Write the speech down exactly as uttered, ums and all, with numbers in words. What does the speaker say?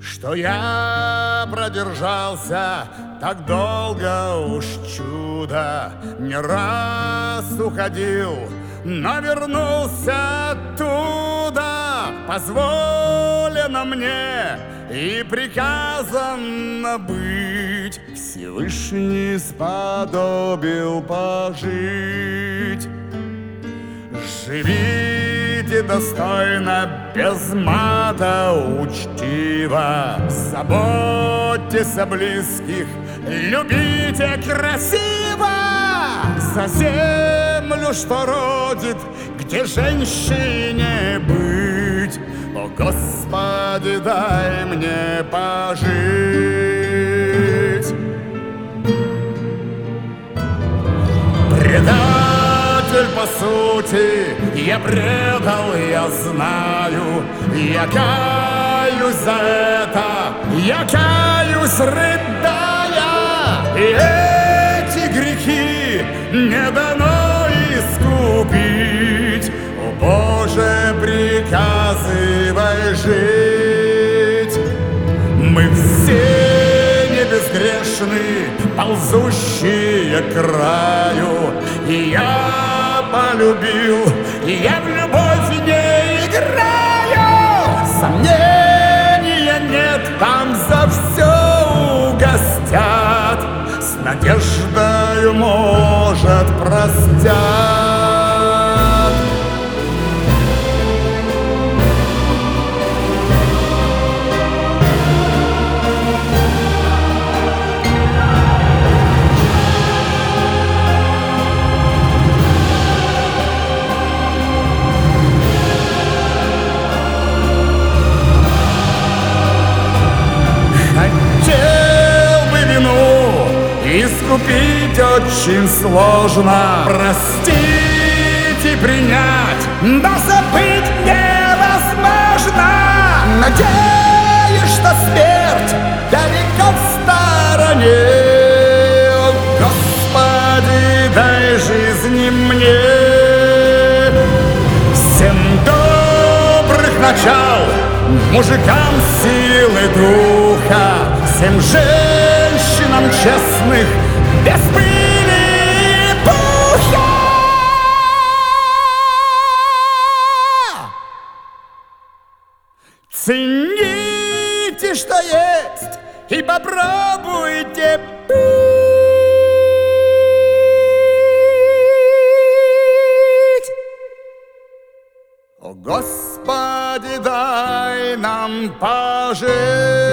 что я продержался так долго, уж чудо. Не раз уходил, но вернулся оттуда. Позволено мне и приказано быть. Всевышний сподобил пожить. Живите достойно, без мата, учтиво. Заботьтесь о близких, любите красиво. За землю, что родит, где женщине быть. О, Господи, дай мне пожить. Предатель, по сути, я предал, я знаю. Я каюсь за это, я каюсь, рыдая. И эти грехи не дано искупить. О, Боже, приказывай жить. Мы все не безгрешны, ползущие к краю. И я полюбил, и я в любовь не играю. Сомнения нет, там за все угостят. С надеждою, может, простят. Искупить очень сложно, простить и принять, да забыть невозможно. Надеюсь, что смерть далеко в стороне. О, Господи, дай жизни мне. Всем добрых начал, мужикам силы духа, всем женщинам честных, без пыли и пуха. Цените, что есть, и попробуйте пить. О, Господи, дай нам пожить.